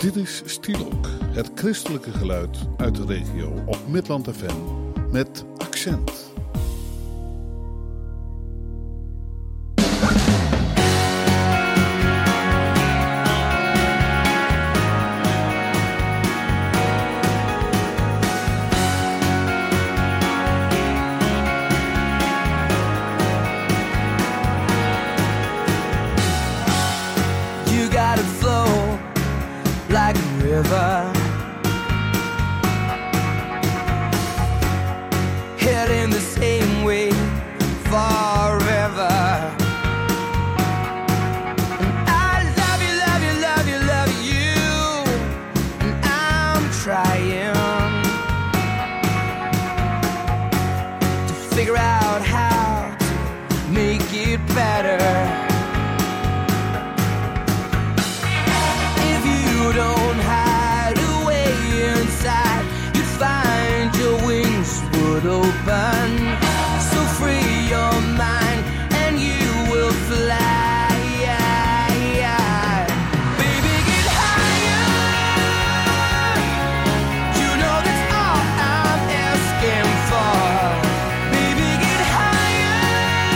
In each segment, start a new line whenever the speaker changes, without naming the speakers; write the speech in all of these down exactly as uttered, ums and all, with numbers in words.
Dit is Stielok, het christelijke geluid uit de regio op Midland F M met accent.
Heading the same way forever. And I love you, love you, love you, love you. And I'm trying to figure out how to make it better. If you don't hide away inside, you find your wings would open. So free your mind and you will fly. Baby, get higher. You know that's all I'm asking for. Baby, get higher.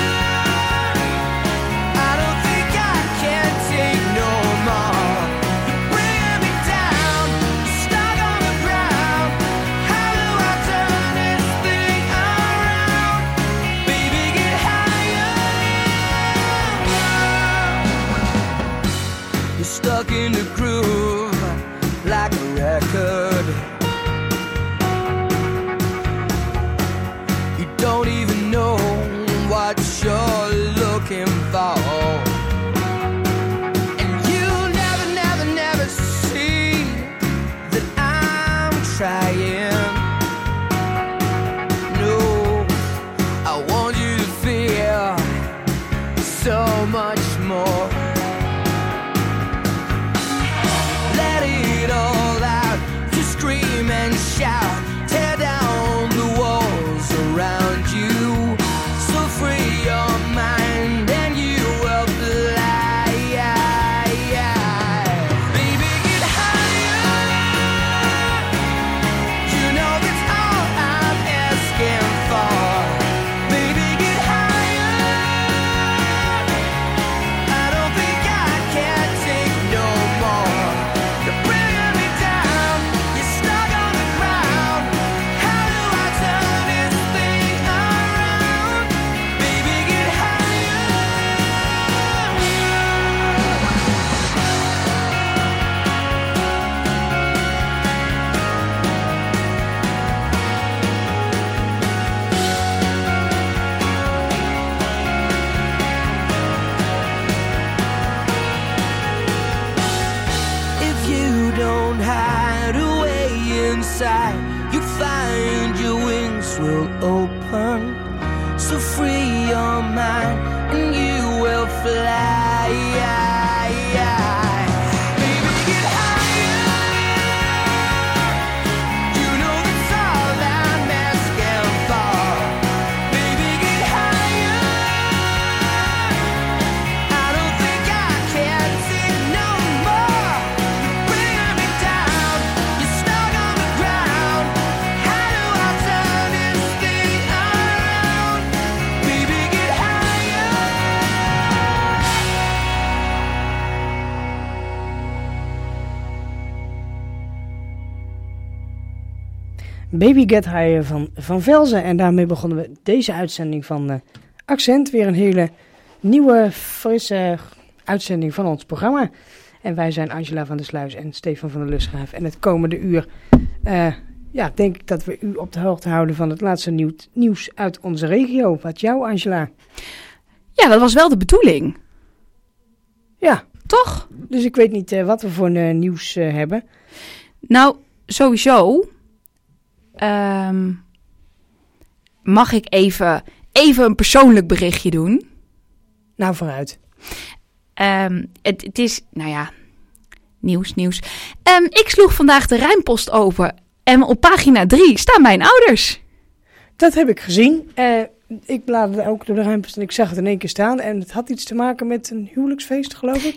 I don't think I can take no more. You're bringing me down, stuck on the ground. How do I turn this thing around? Baby, get higher. You're stuck in the groove like a record. You don't even know what you're looking for. And you never, never, never see that I'm trying. No, I want you to feel so much more. Let it all out, you scream and shout, tear down the walls around you. So free your mind and you will fly. Baby, get higher. You know that's all I'm asking for. Baby, get higher. I don't think I can take no more. You're bringing me down, you're stuck on the ground. How do I turn this thing around? Baby, get higher. If you don't hide away inside, you find your wings will open. So free your mind and you will fly. Baby, get higher. You know that's all I'm asking for. Baby, get higher. I don't think I can take no more. You're bringing me down, you're stuck on the ground. How do I turn this thing around? Baby, get higher.
Baby Get Higher van Van Velzen. En daarmee begonnen we deze uitzending van uh, Accent. Weer een hele nieuwe, frisse uitzending van ons programma. En wij zijn Angela van der Sluis en Stefan van der Lusgraaf. En het komende uur uh, ja, denk ik dat we u op de hoogte houden van het laatste nieuw, nieuws uit onze regio. Wat jou, Angela?
Ja, dat was wel de bedoeling.
Ja.
Toch?
Dus ik weet niet uh, wat we voor uh, nieuws uh, hebben.
Nou, sowieso um, mag ik even, even een persoonlijk berichtje doen.
Nou, vooruit.
Um, het, het is, nou ja, nieuws, nieuws. Um, ik sloeg vandaag de Rijnpost open en op pagina drie staan mijn ouders.
Dat heb ik gezien. Uh, ik bladerde ook door de Rijnpost en ik zag het in één keer staan. En het had iets te maken met een huwelijksfeest, geloof ik.
Ja,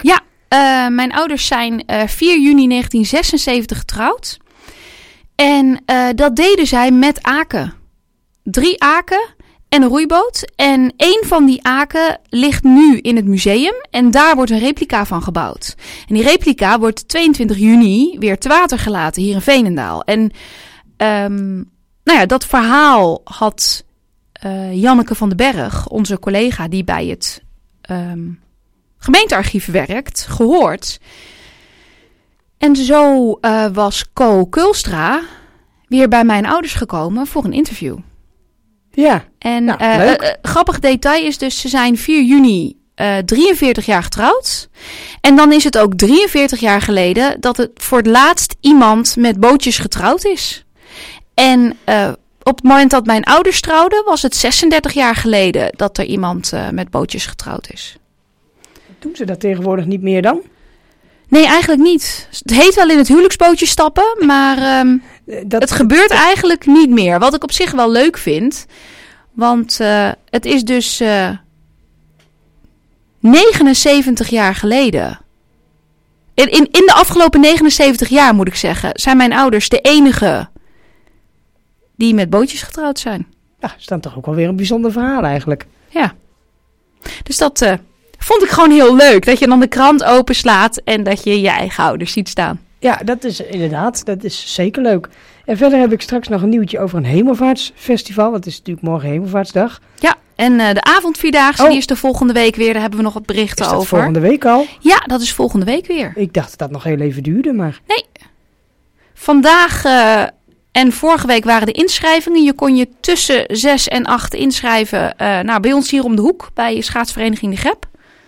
uh, mijn ouders zijn uh, vier juni negentien zesenzeventig getrouwd. En uh, dat deden zij met aken. Drie aken en een roeiboot. En één van die aken ligt nu in het museum. En daar wordt een replica van gebouwd. En die replica wordt tweeëntwintig juni weer te water gelaten hier in Veenendaal. En um, nou ja, dat verhaal had uh, Janneke van den Berg, onze collega die bij het um, gemeentearchief werkt, gehoord. En zo uh, was Co Kulstra weer bij mijn ouders gekomen voor een interview.
Ja,
En
nou,
uh,
leuk.
uh, uh, grappig detail is dus, ze zijn vier juni uh, drieënveertig jaar getrouwd. En dan is het ook drieënveertig jaar geleden dat het voor het laatst iemand met bootjes getrouwd is. En uh, op het moment dat mijn ouders trouwden, was het zesendertig jaar geleden dat er iemand uh, met bootjes getrouwd is.
Doen ze dat tegenwoordig niet meer dan?
Nee, eigenlijk niet. Het heet wel in het huwelijksbootje stappen, maar um,
Dat,
het gebeurt eigenlijk niet meer. Wat ik op zich wel leuk vind. Want uh, het is dus uh, negenenzeventig jaar geleden. In, in, in de afgelopen negenenzeventig jaar, moet ik zeggen, zijn mijn ouders de enige die met bootjes getrouwd zijn.
Ja, is dan toch ook wel weer een bijzonder verhaal eigenlijk.
Ja. Dus dat uh, vond ik gewoon heel leuk. Dat je dan de krant openslaat en dat je je eigen ouders ziet staan.
Ja, dat is inderdaad, dat is zeker leuk. En verder heb ik straks nog een nieuwtje over een hemelvaartsfestival. Want het is natuurlijk morgen hemelvaartsdag.
Ja, en uh, de avondvierdaagse,
Oh.
die is de volgende week weer. Daar hebben we nog wat berichten
Is dat
over.
volgende week al?
Ja, dat is volgende week weer.
Ik dacht dat dat nog heel even duurde, maar...
Nee. Vandaag uh, en vorige week waren de inschrijvingen. Je kon je tussen zes en acht inschrijven. Uh, nou, bij ons hier om de hoek, bij schaatsvereniging De Gep.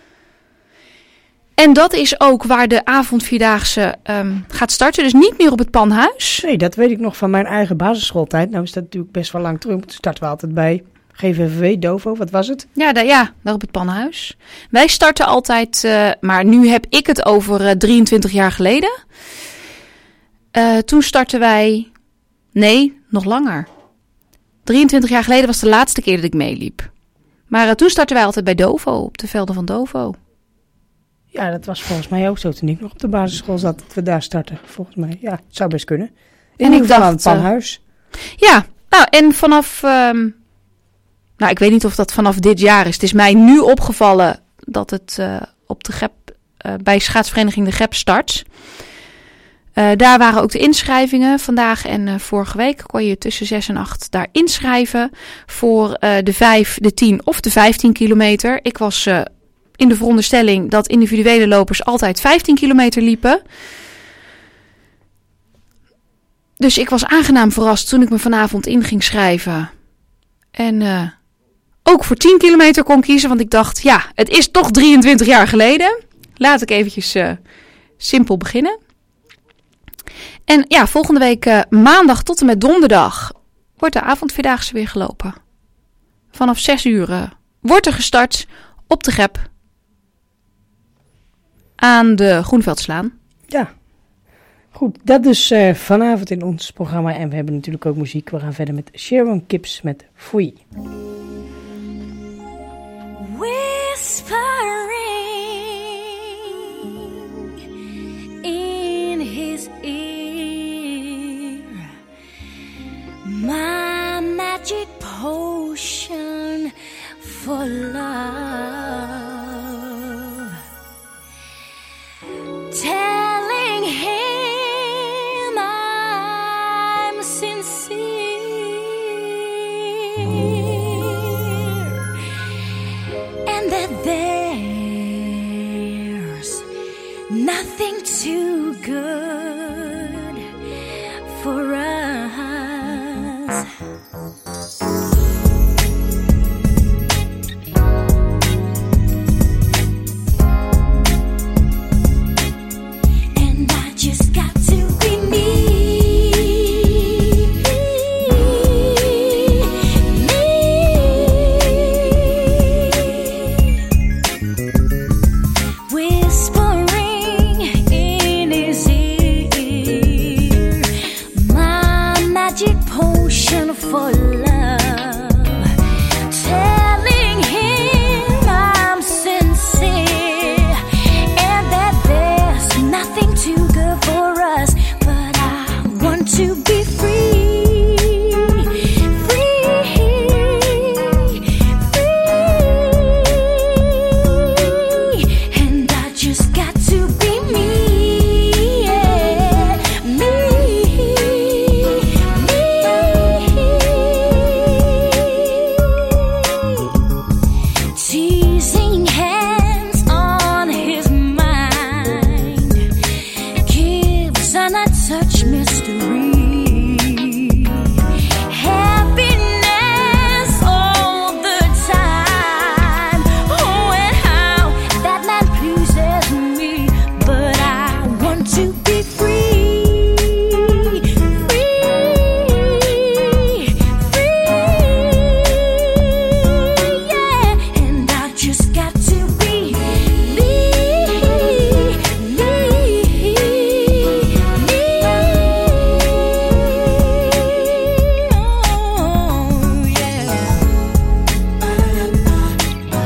En dat is ook waar de avondvierdaagse um, gaat starten. Dus niet meer op het Panhuis.
Nee, dat weet ik nog van mijn eigen basisschooltijd. Nou is dat natuurlijk best wel lang terug. Toen starten we altijd bij G V V W, Dovo, wat was het?
Ja, daar, ja, daar op het Panhuis. Wij starten altijd, uh, maar nu heb ik het over uh, drieëntwintig jaar geleden. Uh, toen startten wij, nee, nog langer. drieëntwintig jaar geleden was de laatste keer dat ik meeliep. Maar uh, toen startten wij altijd bij Dovo, op de velden van Dovo.
Ja, dat was volgens mij ook zo toen ik nog op de basisschool zat. Dat we daar starten, volgens mij. Ja, het zou best kunnen. In
En
ieder
ik
geval
dacht,
aan het Panhuis.
Ja, nou en vanaf, um, nou ik weet niet of dat vanaf dit jaar is. Het is mij nu opgevallen dat het uh, op de Gep, uh, bij schaatsvereniging De Gep start. Uh, daar waren ook de inschrijvingen vandaag en uh, vorige week. Kon je tussen zes en acht daar inschrijven voor uh, de vijf, de tien of de vijftien kilometer. Ik was uh, in de veronderstelling dat individuele lopers altijd vijftien kilometer liepen. Dus ik was aangenaam verrast toen ik me vanavond in ging schrijven. En uh, ook voor tien kilometer kon kiezen, want ik dacht, ja, het is toch drieëntwintig jaar geleden. Laat ik eventjes uh, simpel beginnen. En ja, volgende week uh, maandag tot en met donderdag wordt de avondvierdaagse weer gelopen. Vanaf zes uur uh, wordt er gestart op de Gep aan de Groenveldslaan.
Ja, goed. Dat dus uh, vanavond in ons programma. En we hebben natuurlijk ook muziek. We gaan verder met Sharon Kips met Foei.
Whispering in his ear, my magic potion for love, telling him I'm sincere and that there's nothing too good for us. And I just got to be me, whispering in his ear, my too good for us, but I want to be free.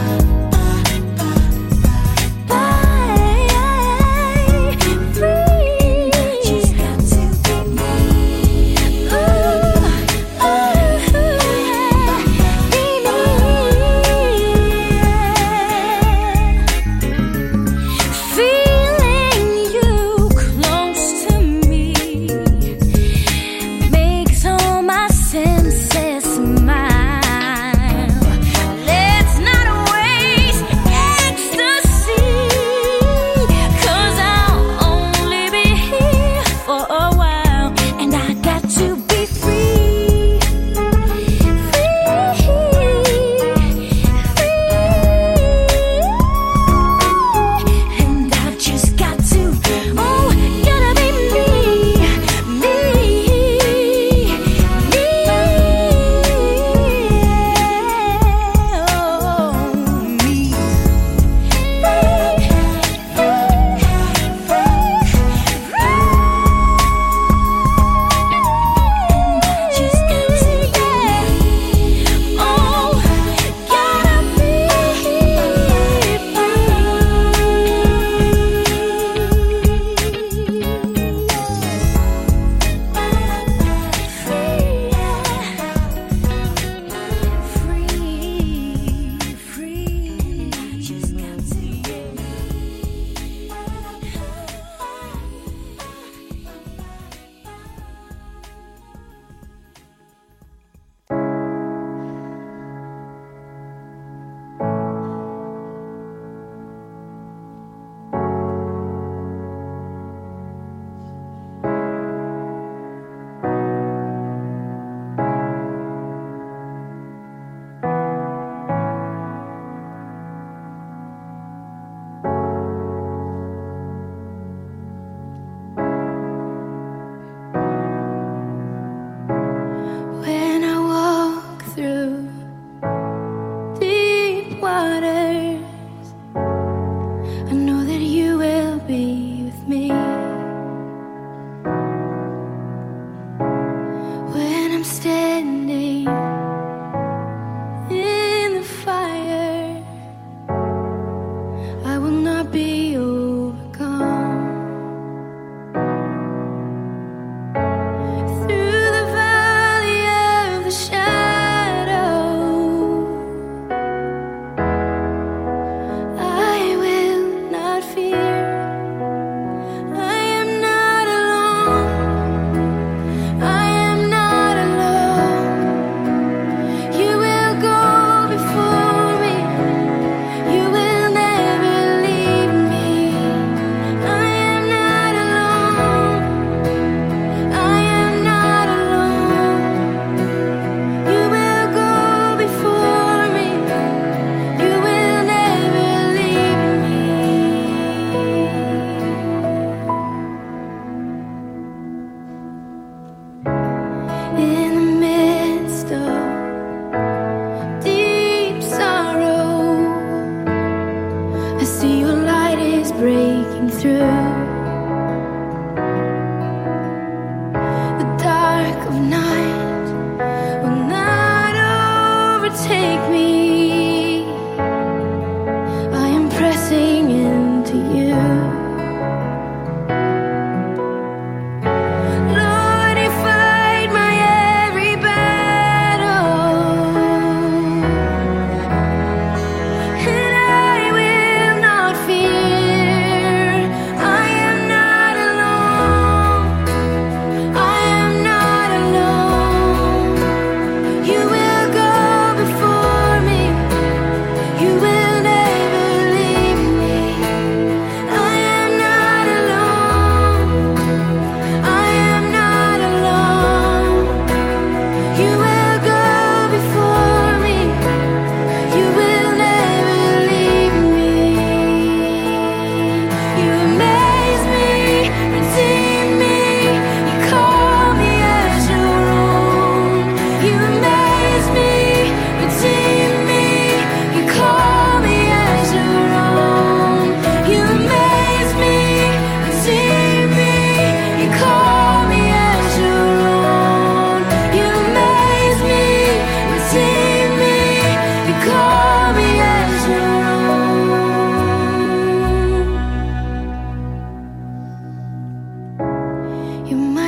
Free.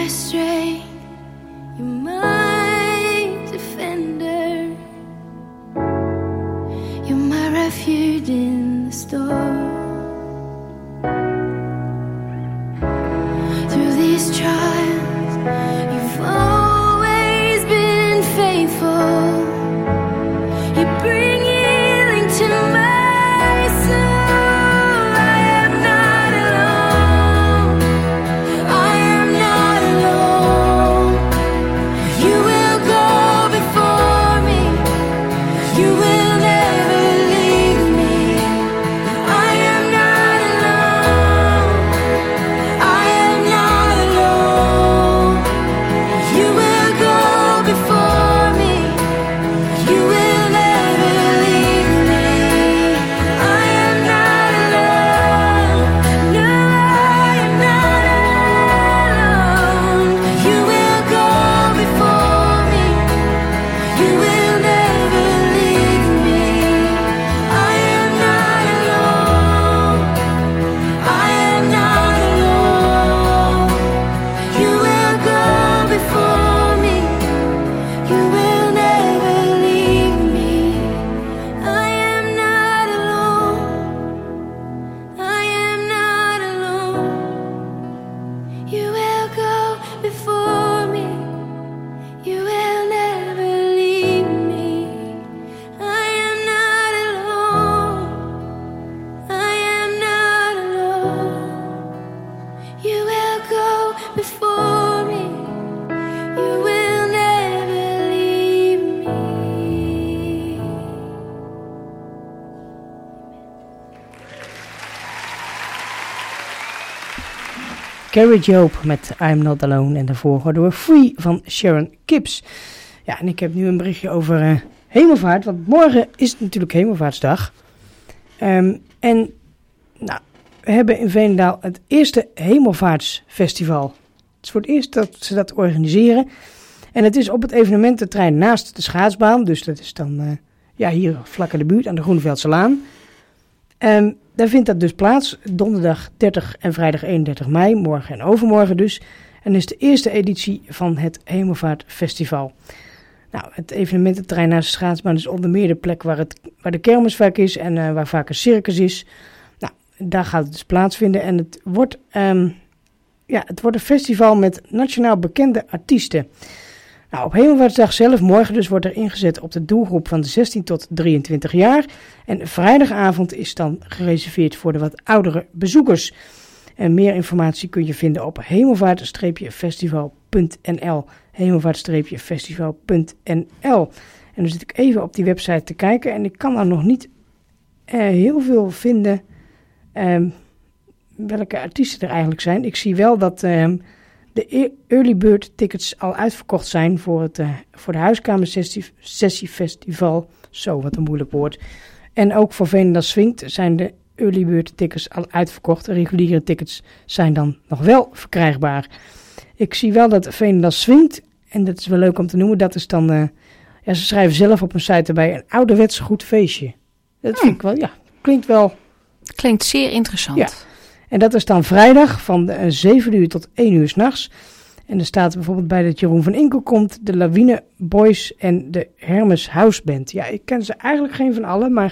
strength, you're my defender. You're my refuge in the storm. Through these trials, you've always been faithful. You bring healing to my soul. I am not alone. I am not alone. You will go before me. You will never leave me. I am not alone. I am not alone. You will go before me. You will never leave me. I am not alone. No, I am not alone. You will go before me. You will never leave me. I am not alone. I am not alone. You will go before me. You will never leave me. I am not alone. I am not alone. You will go before me. You will never leave me. I am not alone. I am not alone. You will go before me. You will never leave me.
Carrie Job met I'm Not Alone en daarvoor hoorden we Free van Sharon Gibbs. Ja, en ik heb nu een berichtje over eh, hemelvaart, want morgen is het natuurlijk hemelvaartsdag. Ehm, en nou, we hebben in Veenendaal het eerste hemelvaartsfestival. Het is voor het eerst dat ze dat organiseren. En het is op het evenemententerrein naast de schaatsbaan, dus dat is dan eh, ja, hier vlak in de buurt aan de Groeneveldselaan. Um, daar vindt dat dus plaats, donderdag dertig en vrijdag eenendertig mei, morgen en overmorgen dus. En is de eerste editie van het Hemelvaartfestival. Nou, het evenemententerrein naast de schaatsbaan is onder meer de plek waar, het, waar de kermis vaak is en uh, waar vaak een circus is. Nou, daar gaat het dus plaatsvinden en het wordt, um, ja, het wordt een festival met nationaal bekende artiesten. Nou, op Hemelvaartsdag zelf, morgen dus, wordt er ingezet op de doelgroep van de zestien tot drieëntwintig jaar. En vrijdagavond is dan gereserveerd voor de wat oudere bezoekers. En meer informatie kun je vinden op hemelvaart-festival punt n l. hemelvaart-festival punt n l. En dan zit ik even op die website te kijken en ik kan daar nog niet uh, heel veel vinden um, welke artiesten er eigenlijk zijn. Ik zie wel dat um, de early bird tickets al uitverkocht zijn voor, het, uh, voor de huiskamersessiefestival. Zo, wat een moeilijk woord. En ook voor Veenendaal Swingt zijn de early bird tickets al uitverkocht. De reguliere tickets zijn dan nog wel verkrijgbaar. Ik zie wel dat Veenendaal Swingt, en dat is wel leuk om te noemen, dat is dan, uh, ja, ze schrijven zelf op een site erbij, een ouderwets goed feestje. Dat vind ik wel, ja, klinkt wel.
Klinkt zeer interessant.
Ja. En dat is dan vrijdag van uh, zeven uur tot één uur 's nachts. En er staat bijvoorbeeld bij dat Jeroen van Inkel komt, de Lawine Boys en de Hermes House Band. Ja, ik ken ze eigenlijk geen van allen, maar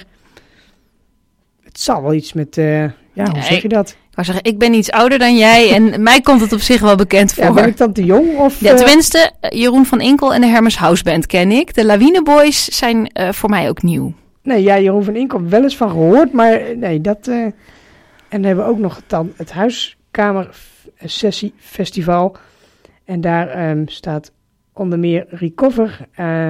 het zal wel iets met, uh, ja, hoe
Nee.
zeg je dat?
Ik wou zeggen, ik ben iets ouder dan jij en mij komt het op zich wel bekend voor.
Ja, ben ik dan te jong? Of,
Ja,
uh,
tenminste, uh, Jeroen van Inkel en de Hermes House Band ken ik. De Lawine Boys zijn uh, voor mij ook nieuw.
Nee, ja, Jeroen van Inkel wel eens van gehoord, maar uh, nee, dat... Uh, en dan hebben we ook nog dan het Huiskamersessiefestival. En daar um, staat onder meer Recover. Uh,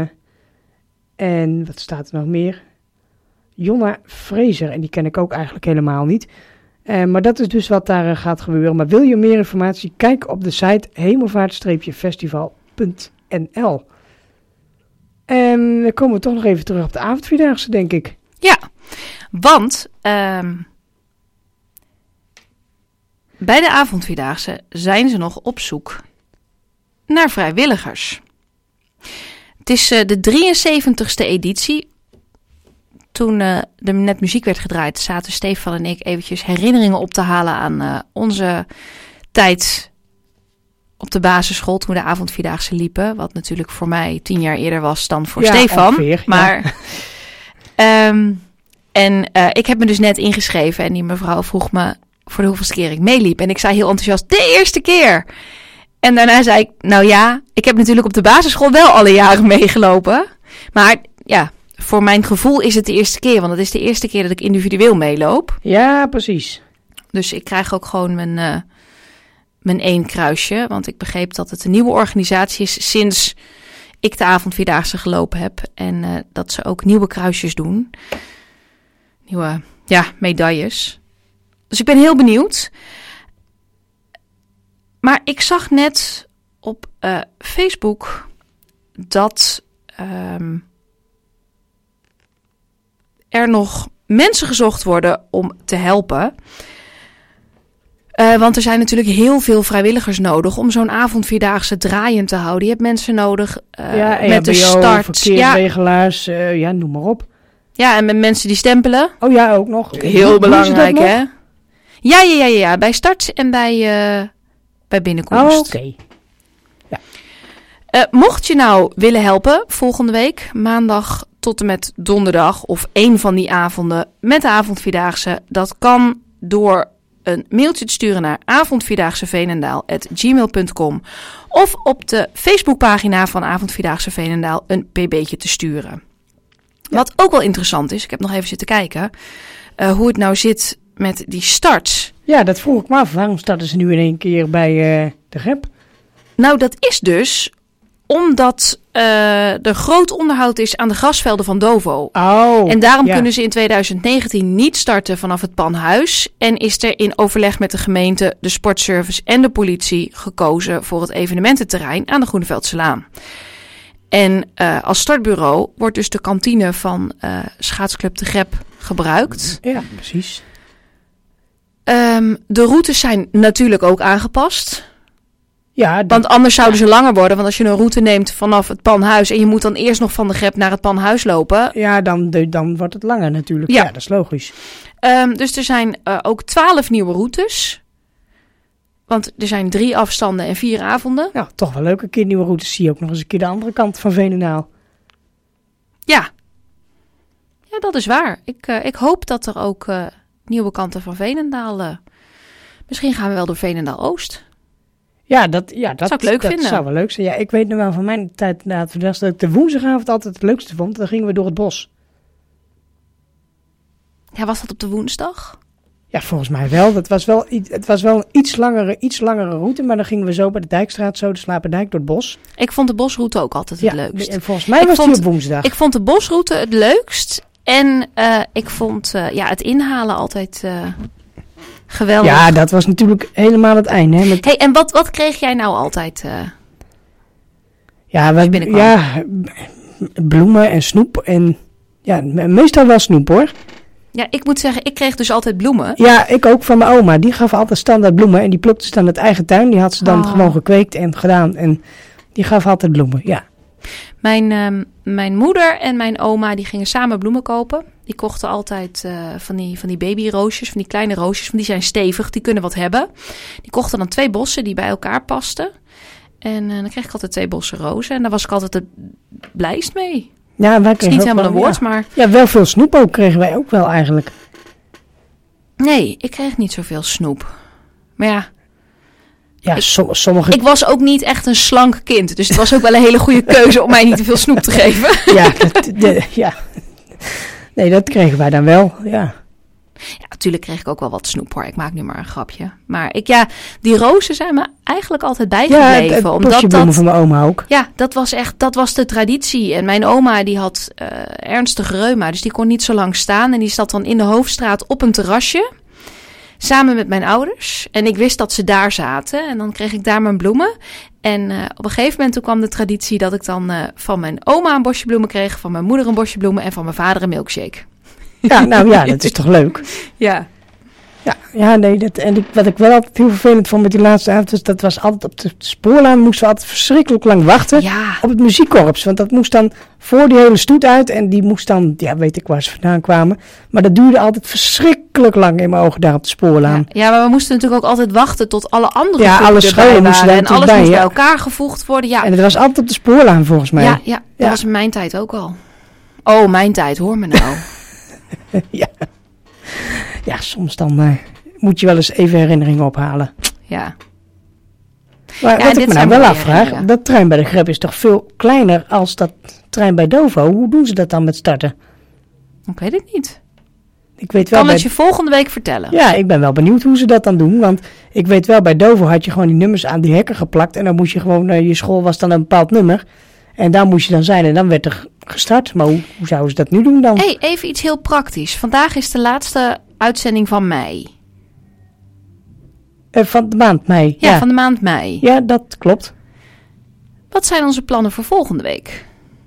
en wat staat er nog meer? Jonna Fraser. En die ken ik ook eigenlijk helemaal niet. Uh, maar dat is dus wat daar uh, gaat gebeuren. Maar wil je meer informatie? Kijk op de site hemelvaart-festival punt n l. En dan komen we toch nog even terug op de avondvierdaagse, denk ik.
Ja, want um, bij de avondvierdaagse zijn ze nog op zoek naar vrijwilligers. Het is uh, de drieënzeventigste editie. Toen uh, er net muziek werd gedraaid, zaten Stefan en ik eventjes herinneringen op te halen aan uh, onze tijd op de basisschool toen we de avondvierdaagse liepen. Wat natuurlijk voor mij tien jaar eerder was dan voor
Ja,
Stefan.
ongeveer, ja.
Maar, ehm, en uh, ik heb me dus net ingeschreven. En die mevrouw vroeg me voor de hoeveelste keer ik meeliep. En ik zei heel enthousiast, de eerste keer. En daarna zei ik, nou ja, ik heb natuurlijk op de basisschool wel alle jaren meegelopen. Maar ja, voor mijn gevoel is het de eerste keer. Want het is de eerste keer dat ik individueel meeloop.
Ja, precies.
Dus ik krijg ook gewoon mijn, uh, mijn één kruisje. Want ik begreep dat het een nieuwe organisatie is sinds ik de avondvierdaagse gelopen heb. En uh, dat ze ook nieuwe kruisjes doen. Nieuwe, ja, medailles. Dus ik ben heel benieuwd. Maar ik zag net op uh, Facebook dat um, er nog mensen gezocht worden om te helpen. Uh, want er zijn natuurlijk heel veel vrijwilligers nodig om zo'n avondvierdaagse draaiend te houden. Je hebt mensen nodig uh,
Ja,
met de
E H B O,
start. Ja,
verkeersregelaars, ja. Uh, ja, noem maar op.
ja, en met mensen die stempelen.
Oh ja, ook nog.
Heel
Doen ze
belangrijk,
dat nog?
hè? Ja, ja, ja, ja. Bij start en bij, uh, bij binnenkomst.
Oh, oké. Okay.
Uh, mocht je nou willen helpen volgende week, maandag tot en met donderdag of één van die avonden met de avondvierdaagse, dat kan door een mailtje te sturen naar avondvierdaagse veenendaal at gmail punt com of op de Facebookpagina van Avondvierdaagse Veenendaal een pb'tje te sturen. Ja. Wat ook wel interessant is, ik heb nog even zitten kijken, uh, hoe het nou zit met die starts.
Ja, dat vroeg ik me af. Waarom starten ze nu in één keer bij uh, de G E P?
Nou, dat is dus omdat uh, er groot onderhoud is aan de grasvelden van Dovo.
Oh,
en daarom
ja.
kunnen ze in twintig negentien niet starten vanaf het Panhuis. En is er in overleg met de gemeente, de sportservice en de politie gekozen voor het evenemententerrein aan de Groeneveld-Selaan. En uh, als startbureau wordt dus de kantine van uh, schaatsclub de G E P gebruikt.
Ja, precies.
Um, de routes zijn natuurlijk ook aangepast.
Ja, dat,
Want anders zouden ze langer worden. Want als je een route neemt vanaf het Panhuis en je moet dan eerst nog van de G E P naar het Panhuis lopen.
ja dan, de, dan wordt het langer natuurlijk.
Ja.
Ja, dat is logisch.
Um, dus er zijn uh, ook twaalf nieuwe routes. Want er zijn drie afstanden en vier avonden.
Nou, toch wel leuk. Een keer nieuwe routes. Zie je ook nog eens een keer de andere kant van Veenendaal.
Ja. Ja, dat is waar. Ik, uh, ik hoop dat er ook uh, nieuwe kanten van Veenendaal... Uh, misschien gaan we wel door Veenendaal-Oost.
Ja, dat, ja, dat
zou ik leuk
dat
vinden.
zou wel leuk zijn. Ja, ik weet nog wel van mijn tijd inderdaad dat ik de woensdagavond altijd het leukste vond. Dan gingen we door het bos.
Ja, was dat op de woensdag?
Ja, volgens mij wel. Dat was wel iets, het was wel een iets langere, iets langere route. Maar dan gingen we zo bij de Dijkstraat, zo de Slaperdijk door het bos.
Ik vond de bosroute ook altijd het
Ja,
leukst.
en volgens mij
Ik
was
vond-
die op woensdag.
Ik vond de bosroute het leukst. En uh, ik vond uh, ja, het inhalen altijd uh, geweldig.
Ja, dat was natuurlijk helemaal het einde. Hè, met,
Hey, en wat, wat kreeg jij nou altijd? Uh,
ja, wij,
binnenkwam.
ja, bloemen en snoep. En ja, me- meestal wel snoep hoor.
ja, ik moet zeggen, ik kreeg dus altijd bloemen.
Ja, ik ook van mijn oma. Die gaf altijd standaard bloemen. En die plukte ze dan uit eigen tuin. Die had ze dan
Oh.
gewoon gekweekt en gedaan. En die gaf altijd bloemen, ja.
Mijn, um, mijn moeder en mijn oma die gingen samen bloemen kopen. Die kochten altijd uh, van, die, van die babyroosjes, van die kleine roosjes. Van die zijn stevig, die kunnen wat hebben. Die kochten dan twee bossen die bij elkaar pasten. En uh, dan kreeg ik altijd twee bossen rozen. En daar was ik altijd het blijst mee.
Ja, wij
Het is
kregen
niet
ook
helemaal een
wel-
woord,
ja.
maar...
Ja, wel veel snoep ook kregen wij ook wel eigenlijk.
Nee, ik kreeg niet zoveel snoep. Maar ja,
Ja,
Ik-
som- sommige...
ik was ook niet echt een slank kind. Dus het was ook wel een hele goede keuze om mij niet te veel snoep te geven.
Ja, dat, de- ja. Nee, dat kregen wij dan wel, ja.
Ja, natuurlijk kreeg ik ook wel wat snoep hoor. Ik maak nu maar een grapje. Maar ik, ja, die rozen zijn me eigenlijk altijd
Ja, het,
bijgebleven.
het
omdat
bosjebloemen
dat,
van mijn oma ook.
ja, dat was echt, dat was de traditie. En mijn oma die had uh, ernstig reuma, dus die kon niet zo lang staan. En die zat dan in de Hoofdstraat op een terrasje. Samen met mijn ouders. En ik wist dat ze daar zaten. En dan kreeg ik daar mijn bloemen. En uh, op een gegeven moment toen kwam de traditie dat ik dan uh, van mijn oma een bosje bloemen kreeg. Van mijn moeder een bosje bloemen. En van mijn vader een milkshake.
Ja, nou ja, dat is toch leuk.
Ja.
Ja, Ja, nee, dat, en ik, wat ik wel altijd heel vervelend vond met die laatste avond, was, dat was altijd op de spoorlaan moesten we altijd verschrikkelijk lang wachten
Ja.
op het muziekkorps. Want dat moest dan voor die hele stoet uit en die moest dan, ja, weet ik waar ze vandaan kwamen. Maar dat duurde altijd verschrikkelijk lang in mijn ogen daar op de spoorlaan.
Ja, ja, maar we moesten natuurlijk ook altijd wachten tot alle andere
Ja,
groepen
alle
erbij
scholen moesten
waren.
er
En alles
natuurlijk
moest
bij,
bij
ja.
elkaar gevoegd worden. Ja,
En het was altijd op de spoorlaan volgens mij.
ja, ja, dat
Ja.
was in mijn tijd ook al. Oh, mijn tijd, hoor me nou.
ja. ja, soms dan eh, moet je wel eens even herinneringen ophalen.
Ja.
Maar
Ja,
wat
dit
ik me
zijn
nou wel
mooie
afvraag,
herinneringen.
dat trein bij de Grep is toch veel kleiner als dat trein bij Dovo? Hoe doen ze dat dan met starten?
Ik weet het niet.
Ik weet wel
Kan
bij...
het je volgende week vertellen.
Ja, ik ben wel benieuwd hoe ze dat dan doen. Want ik weet wel, bij Dovo had je gewoon die nummers aan die hekken geplakt. En dan moest je gewoon, uh, je school was dan een bepaald nummer. En daar moest je dan zijn en dan werd er gestart. Maar hoe, hoe zouden ze dat nu doen dan?
Hey, even iets heel praktisch. Vandaag is de laatste uitzending van mei.
Uh, van de maand mei.
Ja,
Ja,
van de maand mei.
ja, dat klopt.
Wat zijn onze plannen voor volgende week?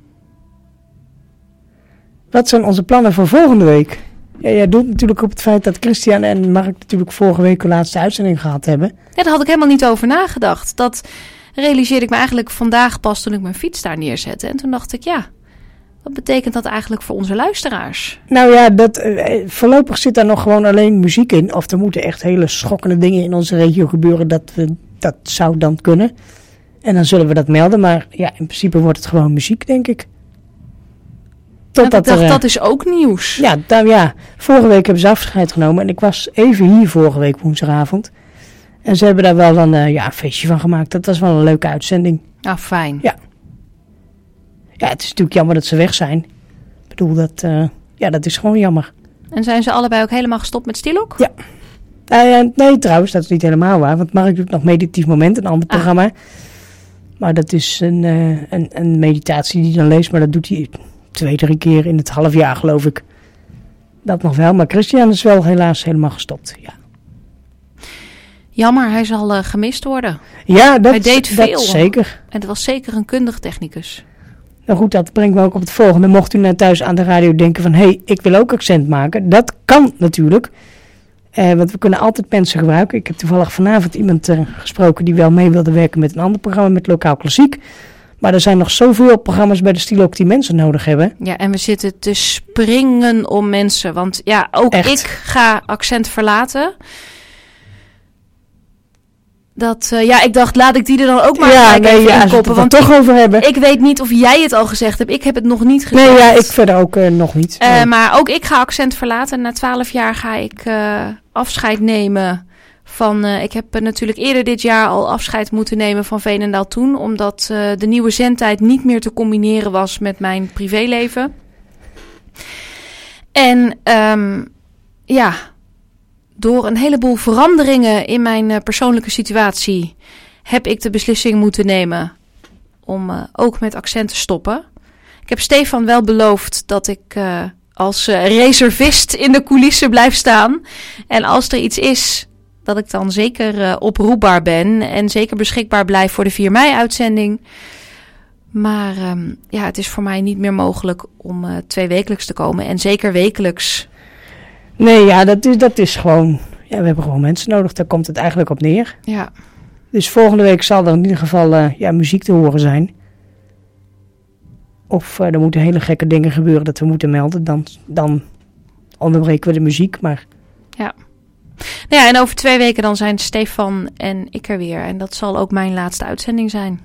Wat zijn onze plannen voor volgende week? Ja, jij doet natuurlijk op het feit dat Christian en Mark natuurlijk vorige week de laatste uitzending gehad hebben.
Ja, daar had ik helemaal niet over nagedacht. Dat realiseerde ik me eigenlijk vandaag pas toen ik mijn fiets daar neerzette. En toen dacht ik, ja, wat betekent dat eigenlijk voor onze luisteraars?
Nou ja, dat, eh, voorlopig zit daar nog gewoon alleen muziek in. Of er moeten echt hele schokkende dingen in onze regio gebeuren. Dat, we, dat zou dan kunnen. En dan zullen we dat melden. Maar ja, in principe wordt het gewoon muziek, denk ik.
Want ik
Totdat
dacht,
er, eh,
dat is ook nieuws.
ja, dan, ja, vorige week hebben ze afscheid genomen. En ik was even hier vorige week woensdagavond. En ze hebben daar wel dan, eh, ja, een feestje van gemaakt. Dat was wel een leuke uitzending.
Nou, fijn.
Ja. Ja, het is natuurlijk jammer dat ze weg zijn. Ik bedoel, dat, eh, ja, dat is gewoon jammer.
En zijn ze allebei ook helemaal gestopt met Stilok?
Ja. Nou ja, nee, trouwens, dat is niet helemaal waar. Want Mark doet nog Meditatief Moment, een ander
Ah.
programma. Maar dat is een, eh, een, een meditatie die hij dan leest. Maar dat doet hij twee, drie keer in het half jaar, geloof ik. Dat nog wel. Maar Christian is wel helaas helemaal gestopt. Ja,
Jammer, hij zal eh, gemist worden.
ja dat,
Hij deed
dat
veel.
zeker.
En het was zeker een kundig technicus.
Nou goed, dat brengt me ook op het volgende. Mocht u nou thuis aan de radio denken van... hé, hey, ik wil ook accent maken. Dat kan natuurlijk. Eh, want we kunnen altijd mensen gebruiken. Ik heb toevallig vanavond iemand eh, gesproken... die wel mee wilde werken met een ander programma... met Lokaal Klassiek. Maar er zijn nog zoveel programma's bij de Stilok... die mensen nodig hebben.
Ja, en we zitten te springen om mensen. Want ja, ook
Echt.
ik ga accent verlaten. Dat, eh, ja, ik dacht, laat ik die er dan ook maar
ja,
gelijk
nee,
even
ja, als we
inkoppen.
het er
Want
toch
ik,
over hebben.
ik weet niet of jij het al gezegd hebt. Ik heb het nog niet gezegd.
nee, ja, ik verder ook eh, nog niet.
Eh,
Nee.
maar ook ik ga accent verlaten. Na twaalf jaar ga ik eh, afscheid nemen van... eh, ik heb eh, natuurlijk eerder dit jaar al afscheid moeten nemen van Veenendaal Toen. Omdat eh, de nieuwe zendtijd niet meer te combineren was met mijn privéleven. En ehm, ja, door een heleboel veranderingen in mijn eh, persoonlijke situatie... heb ik de beslissing moeten nemen om eh, ook met accent te stoppen. Ik heb Stefan wel beloofd dat ik uh, als uh, reservist in de coulissen blijf staan. En als er iets is, dat ik dan zeker uh, oproepbaar ben. En zeker beschikbaar blijf voor de vier mei-uitzending. Maar um, ja, het is voor mij niet meer mogelijk om uh, twee wekelijks te komen. En zeker wekelijks.
nee, ja, dat is, dat is gewoon... Ja, we hebben gewoon mensen nodig. Daar komt het eigenlijk op neer.
Ja,
Dus volgende week zal er in ieder geval uh, ja, muziek te horen zijn. Of uh, er moeten hele gekke dingen gebeuren dat we moeten melden. Dan, dan onderbreken we de muziek. Maar
ja. Nou ja, en over twee weken dan zijn Stefan en ik er weer. En dat zal ook mijn laatste uitzending zijn.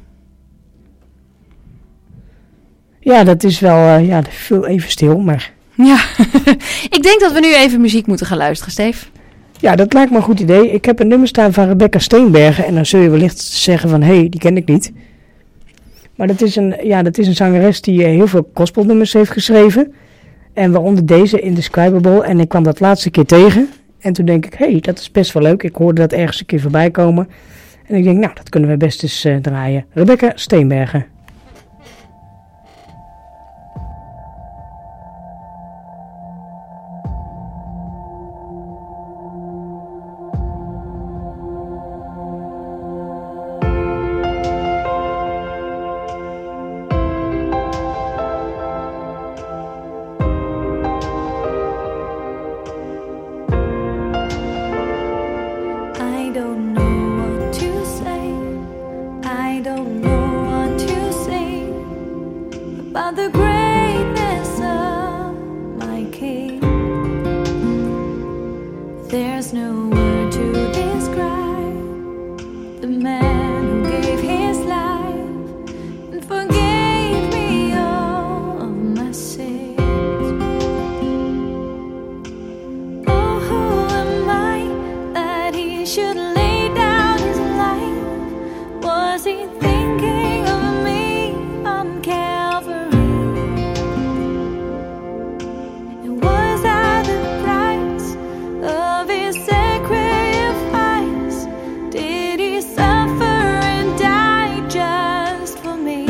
ja, dat is wel uh, ja, veel even stil. Maar
Ja, ik denk dat we nu even muziek moeten gaan luisteren, Steef.
ja, dat lijkt me een goed idee. Ik heb een nummer staan van Rebecca Steenbergen. En dan zul je wellicht zeggen van... hé, hey, die ken ik niet. Maar dat is een, ja, dat is een zangeres die uh, heel veel gospelnummers heeft geschreven. En waaronder deze, Indescribable. En ik kwam dat laatste keer tegen. En toen denk ik, hé, hey, dat is best wel leuk. Ik hoorde dat ergens een keer voorbij komen. En ik denk, nou, dat kunnen we best eens uh, draaien. Rebecca Steenbergen.
Indescribable
the man who gave his life and forgave me all of my sins. Oh, who am I that he should lay down his life? Was he thinking of me on Calvary? And was I the price of his sacrifice? Did he suffer and die just for me?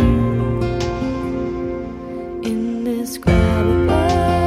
Indescribable.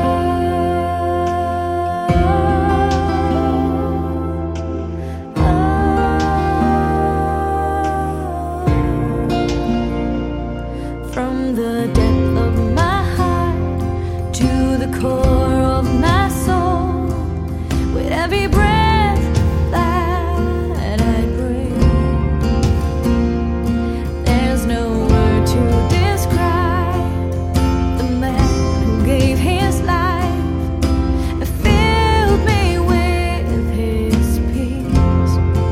From the depth of my heart to the core of my soul, with every breath that I breathe, there's no word to describe the man who gave his life and filled me with his peace.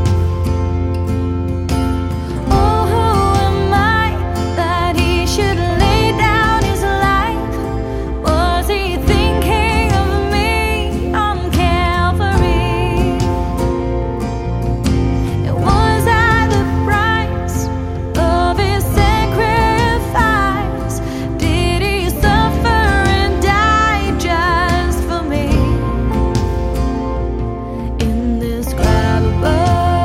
Oh, who am I that he should lay down his life? Was he thinking of me on Calvary? And was I the price of his sacrifice? Did he suffer and die just for me? Indescribable.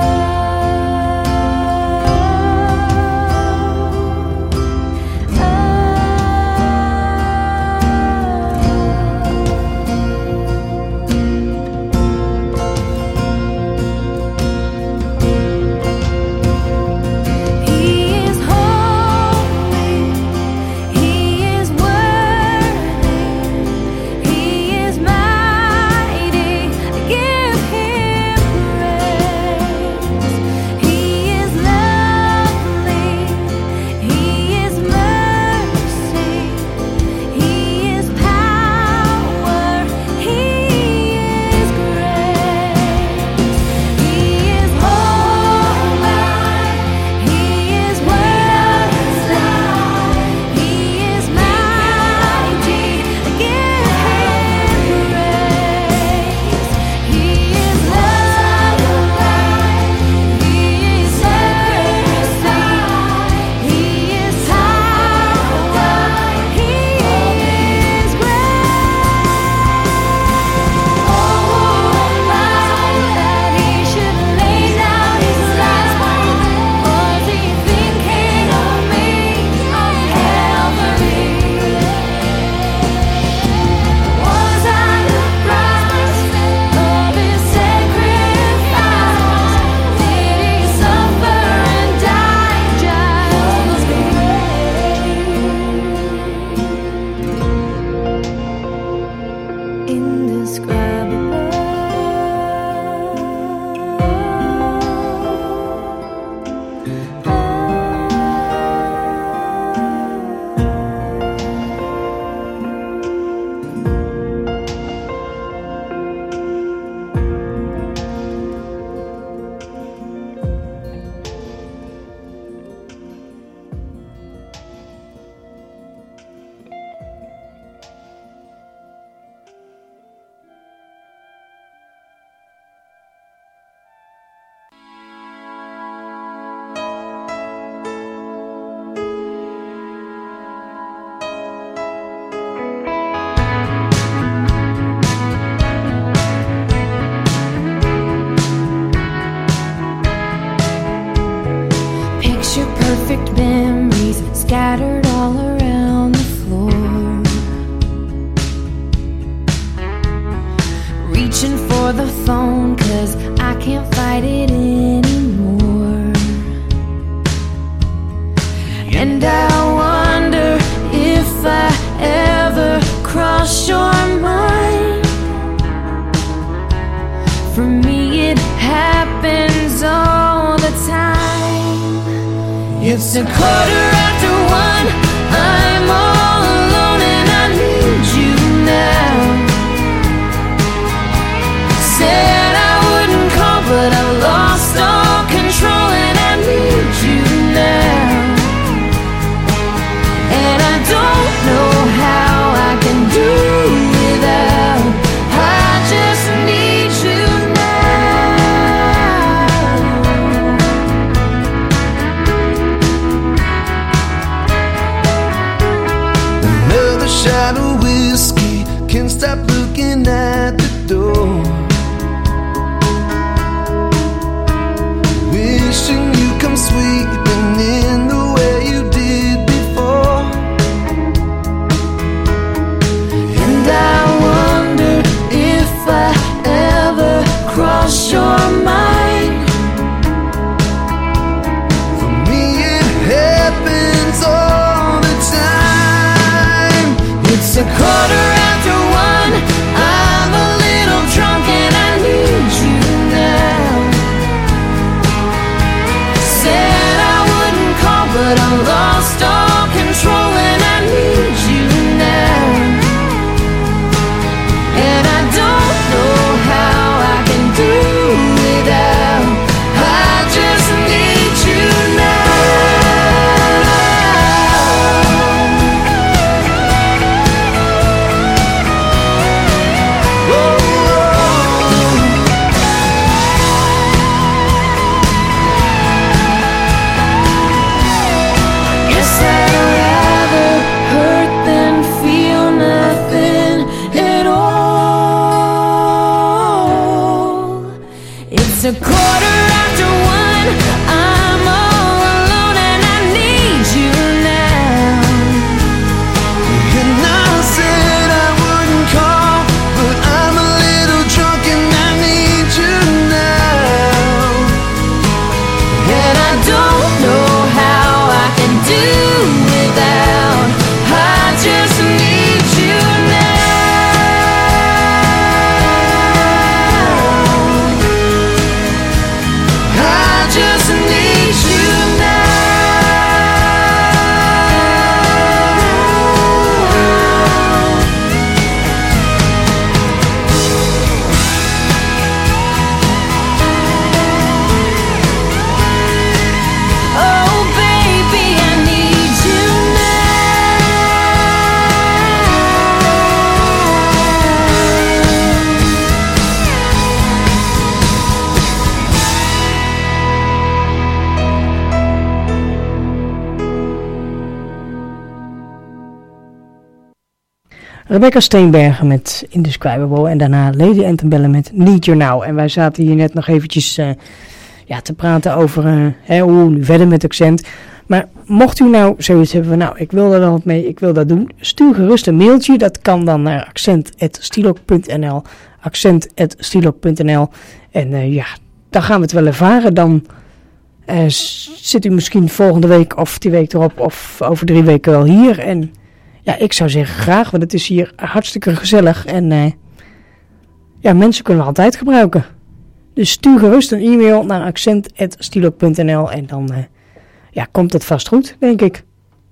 He is holy, he is worthy, he is mighty. Give him praise. He is lovely, he is mercy, he is power, he is grace. He is holy, he is worthy, he is mighty. Give him praise. He is lovely, he is mercy, he is power, he is grace. Oh, my, that he should lay down his life. Was he thinking of me on Calvary? Was I the price of his sacrifice? Did he suffer and die just for me? Picture perfect memories scattered all around the floor. Reaching for the phone 'cause I can't fight it anymore. And I wonder if I ever cross your mind. For me it happens all the time. It's a quarter after one, I'm all alone and I need you now. Said I wouldn't call, but I lost all control and I
shot of whiskey, can't stop looking at the door. Wishing you come sweeping in the way you did before. And I wonder if I ever cross your mind. For me it happens all the time. It's a quarter after one, I'm a little drunk and I need you now. Said I wouldn't call but I lost all control and I need you now. And I don't know how I can do without. I just need you now. Whoa, whoa. Guess I'd rather hurt than feel nothing at all. It's a quarter after one, I'm all alone and I need you now. And I said I wouldn't call, but I'm a little drunk and I need you now. And I don't know how I can do without. I just need you now. I just need you now. Oh baby, I need you
Rebecca Steenbergen met Indescribable en daarna Lady Antebellum met Need You Now. En wij zaten hier net nog eventjes uh, ja, te praten over uh, hè, hoe nu verder met Accent. Maar mocht u nou zoiets hebben van, nou, ik wil daar dan wat mee, ik wil dat doen, stuur gerust een mailtje. Dat kan dan naar accent at stilok punt n l, accent at stilok punt n l. En uh, ja, dan gaan we het wel ervaren. Dan uh, zit u misschien volgende week of die week erop of over drie weken wel hier. En ja, ik zou zeggen graag, want het is hier hartstikke gezellig. En uh, ja, mensen kunnen we altijd gebruiken. Dus stuur gerust een e-mail naar accent at stilok punt n l en dan uh, ja, komt het vast goed, denk ik.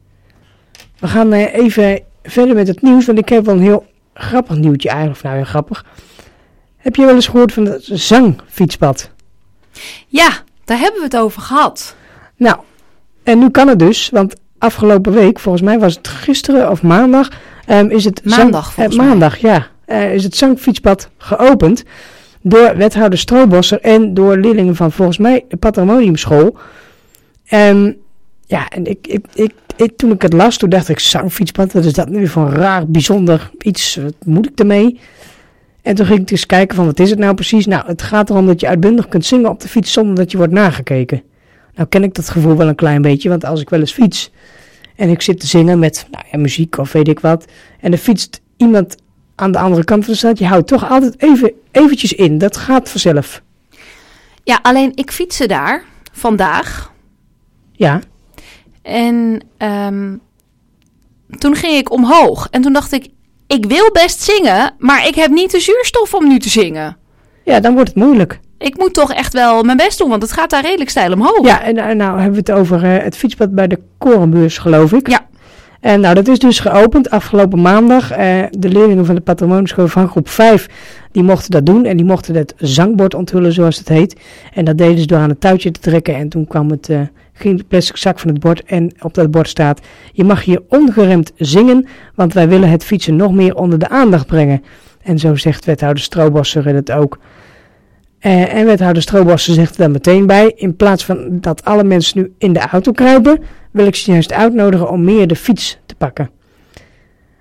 We gaan uh, even verder met het nieuws, want ik heb wel een heel grappig nieuwtje eigenlijk. Nou, heel grappig. Heb je wel eens gehoord van het zangfietspad?
Ja, daar hebben we het over gehad.
Nou, en nu kan het dus, want afgelopen week, volgens mij was het gisteren of maandag, um, is het
Maandag,
zang,
volgens
uh, maandag, ja, uh, is het zangfietspad geopend door wethouder Stroobosser en door leerlingen van volgens mij de Patrimoniumschool. Um, ja, en ik, ik, ik, ik, toen ik het las, toen dacht ik, zangfietspad, wat is dat nu voor een raar, bijzonder iets, wat moet ik ermee? En toen ging ik eens kijken van, wat is het nou precies? Nou, het gaat erom dat je uitbundig kunt zingen op de fiets zonder dat je wordt nagekeken. Nou ken ik dat gevoel wel een klein beetje, want als ik wel eens fiets en ik zit te zingen met nou ja, muziek of weet ik wat, en er fietst iemand aan de andere kant van de straat, je houdt toch altijd even eventjes in. Dat gaat vanzelf.
Ja, alleen ik fietste daar vandaag.
Ja.
En um, toen ging ik omhoog. En toen dacht ik, ik wil best zingen, maar ik heb niet de zuurstof om nu te zingen.
Ja, dan wordt het moeilijk.
Ik moet toch echt wel mijn best doen, want het gaat daar redelijk steil omhoog.
Ja, en nou, nou hebben we het over uh, het fietspad bij de Korenbeurs, geloof ik.
Ja.
En nou, dat is dus geopend afgelopen maandag. Uh, de leerlingen van de Patrimoniumschool van groep vijf, die mochten dat doen. En die mochten het zangbord onthullen, zoals het heet. En dat deden ze door aan het touwtje te trekken. En toen kwam het, uh, ging de plastic zak van het bord. En op dat bord staat, je mag hier ongeremd zingen, want wij willen het fietsen nog meer onder de aandacht brengen. En zo zegt wethouder Stroobosser het ook. Uh, en wethouder Stroobosser zegt er dan meteen bij, in plaats van dat alle mensen nu in de auto kruipen, wil ik ze juist uitnodigen om meer de fiets te pakken.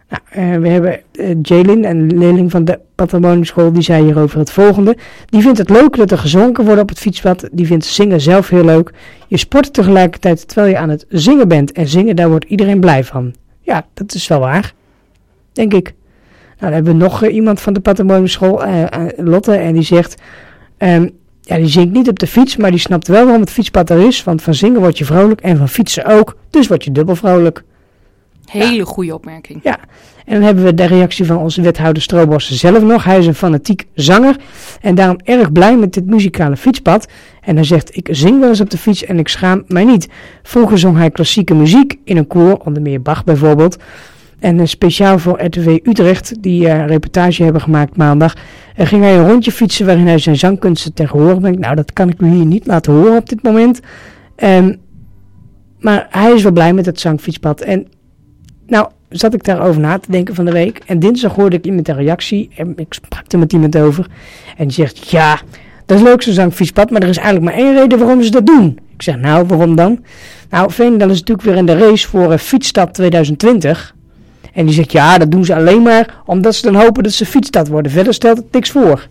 Nou, uh, we hebben uh, Jaylin, een leerling van de Patrimonieschool, die zei hierover het volgende. Die vindt het leuk dat er gezongen wordt op het fietspad. Die vindt zingen zelf heel leuk. Je sport tegelijkertijd terwijl je aan het zingen bent. En zingen, daar wordt iedereen blij van. Ja, dat is wel waar. Denk ik. Nou, dan hebben we nog uh, iemand van de Patrimonieschool, uh, uh, Lotte, en die zegt... Um, ja, die zingt niet op de fiets, maar die snapt wel waarom het fietspad er is. Want van zingen word je vrolijk en van fietsen ook. Dus word je dubbel vrolijk.
Hele
Ja.
goede opmerking.
Ja, en dan hebben we de reactie van onze wethouder Stroobos zelf nog. Hij is een fanatiek zanger en daarom erg blij met dit muzikale fietspad. En hij zegt, ik zing wel eens op de fiets en ik schaam mij niet. Vroeger zong hij klassieke muziek in een koor, onder meer Bach bijvoorbeeld. En uh, speciaal voor R T V Utrecht, die uh, een reportage hebben gemaakt maandag, uh, ging hij een rondje fietsen waarin hij zijn zangkunsten ten gehore brengt. Nou, dat kan ik u hier niet laten horen op dit moment. Um, maar hij is wel blij met het zangfietspad. En nou, zat ik daarover na te denken van de week. En dinsdag hoorde ik iemand een reactie. En ik sprak er met iemand over. En die zegt, ja, dat is leuk zo'n zangfietspad. Maar er is eigenlijk maar één reden waarom ze dat doen. Ik zeg, nou, waarom dan? Nou, Veenendaal is natuurlijk weer in de race voor uh, Fietsstad twintig twintig. En die zegt, ja, dat doen ze alleen maar omdat ze dan hopen dat ze fietsstad worden. Verder stelt het niks voor.